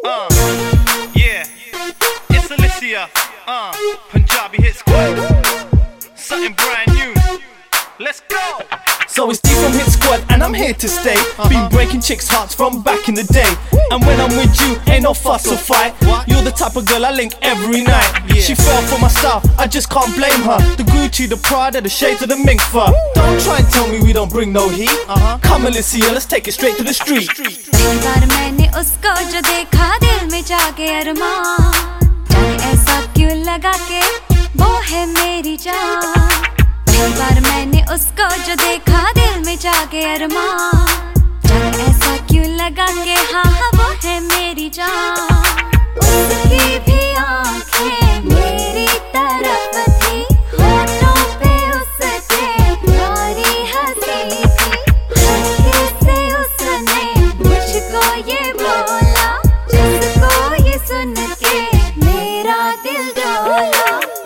Yeah, it's Alicia, Punjabi hit squad, something brand new, let's go. So it's D from Hit Squad and I'm here to stay. Been breaking chicks' hearts from back in the day. And when I'm with you, ain't no fuss or fight. You're the type of girl I link every night. She fell for my style, I just can't blame her. The Gucci, the Prada, the shades of the mink fur. Don't try and tell me we don't bring no heat. Come Alicia, let's take it straight to the street. पहली बार मैंने उसको जो देखा दिल में जागे अरमान, जाने ऐसा क्यों लगा के वो है मेरी जान। पहली बार मैंने उसको जो देखा दिल में जागे अरमान, जाने ऐसा क्यों लगा के हाँ वो है मेरी जान। उसकी भी आँखें मेरी तरफ थी, होठों पे उसके प्यारी हंसी थी, हल्के से उसने मुझको ये बोला, जिसको ये सुन के मेरा दिल डोला।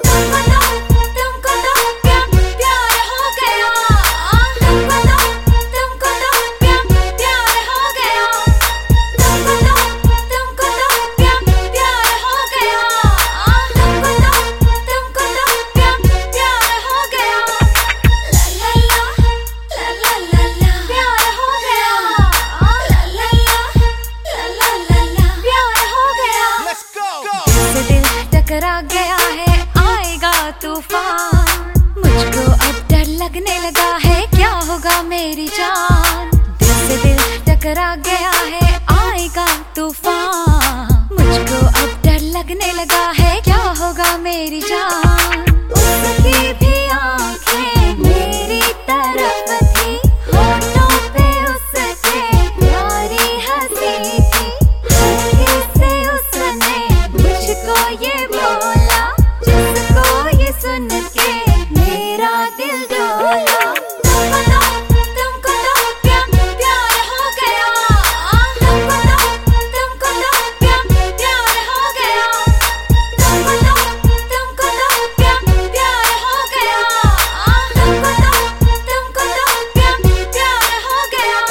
टकरा गया है आएगा तूफान, मुझको अब डर लगने लगा है क्या होगा मेरी जान। दिल से दिल टकरा गया है आएगा तूफान, मुझको अब डर लगने लगा है क्या होगा मेरी जान। उसकी भी आँखें मेरी तरफ थी, होठों पे उसके प्यारी हंसी थी, हल्के से उसने मुझको ये बोला, जिसको ये सुन के मेरा दिल डोला। तुमको तो प्यार हो गया, तुमको तो प्यार हो गया, तुमको तो प्यार हो गया, तुमको तो प्यार हो गया।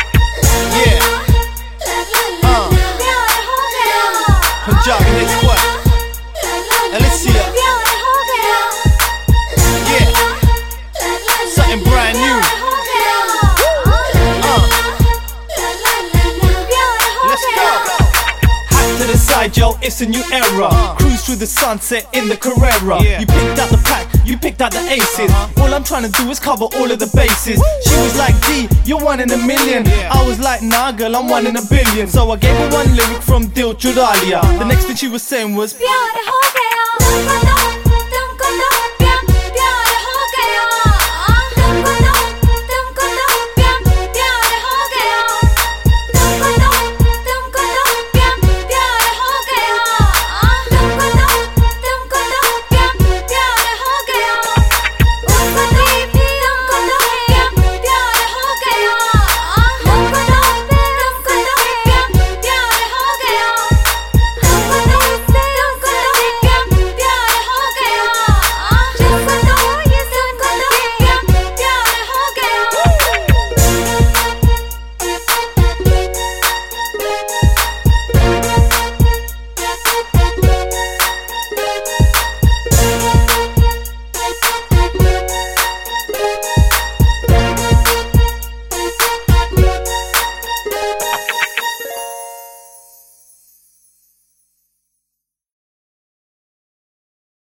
प्यार हो गया, Punjabi hit squad, Alicia, yeah, something brand new, let's go. Hot to the side, yo, it's a new era. Cruise through the sunset in the Carrera. You picked out the pack, you picked out the aces. All I'm trying to do is cover all of the bases. She was like, D, you're one in a million. I was like, nah girl, I'm one in a billion. So I gave her one lyric from Dil Churalia. The next thing she was saying was, प्यार हो गया।